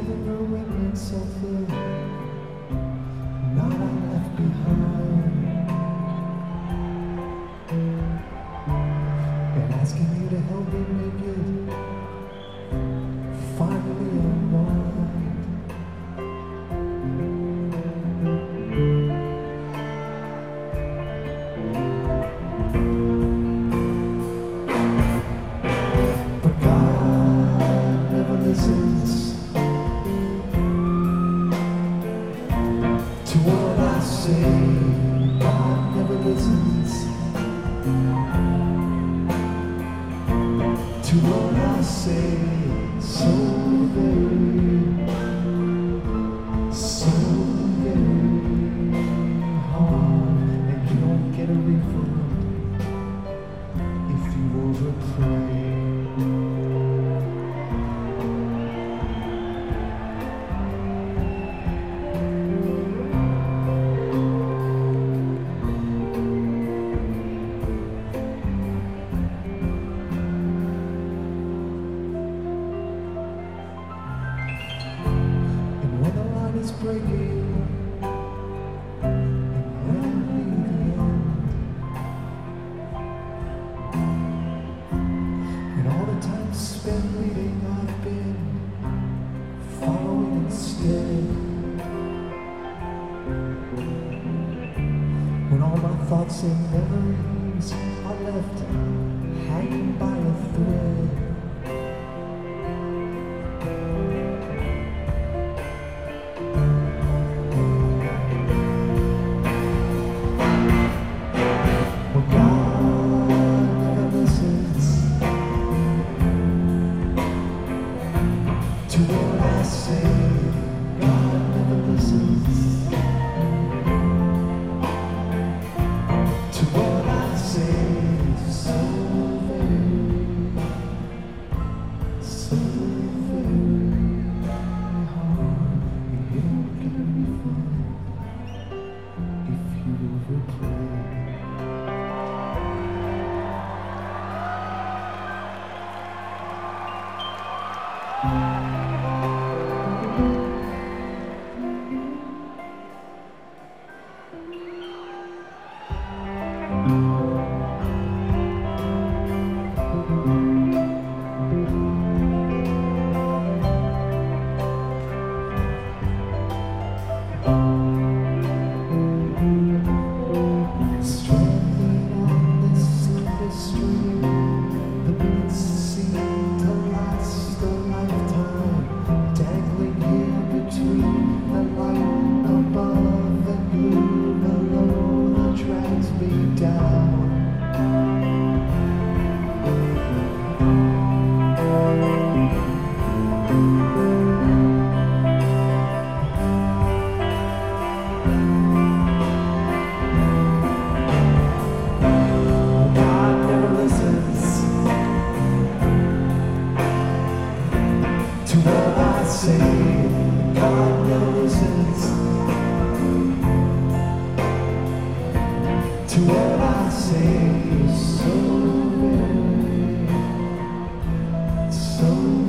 leaving the remnants of the night I left behind, and asking you to help me make it finally unwind. But God never listens to what I say. God never listens to what I say. So very hard, and you don't get a refund if you overpray. When the line is breaking, and when we the end, and all the time spent leading, I've been following instead. When all my thoughts and memories are left hanging by a thread. To what I say, God never listens. To what I say, so very hard. And you don't get a refund if you overplay. Stranded on this Sunday street, the minutes seem to last a lifetime, dangling here between the light above and blue below that drags me down. God never listens to what I say. God never listens to what I say. So